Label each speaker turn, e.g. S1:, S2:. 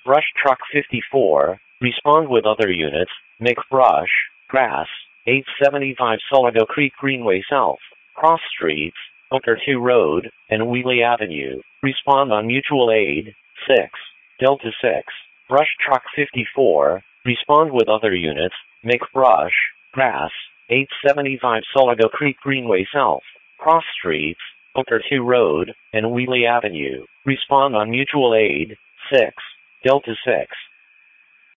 S1: Brush Truck 54, respond with other units, McBrush, Grass, 875 Soligo Creek Greenway South, Cross Streets, Bunker 2 Road, and Wheelie Avenue. Respond on mutual aid, 6, Delta 6. Brush Truck 54, respond with other units, McBrush, Grass, 875 Soligo Creek Greenway South, Cross Streets, Bunker 2 Road, and Wheelie Avenue. Respond on mutual aid, 6, Delta 6.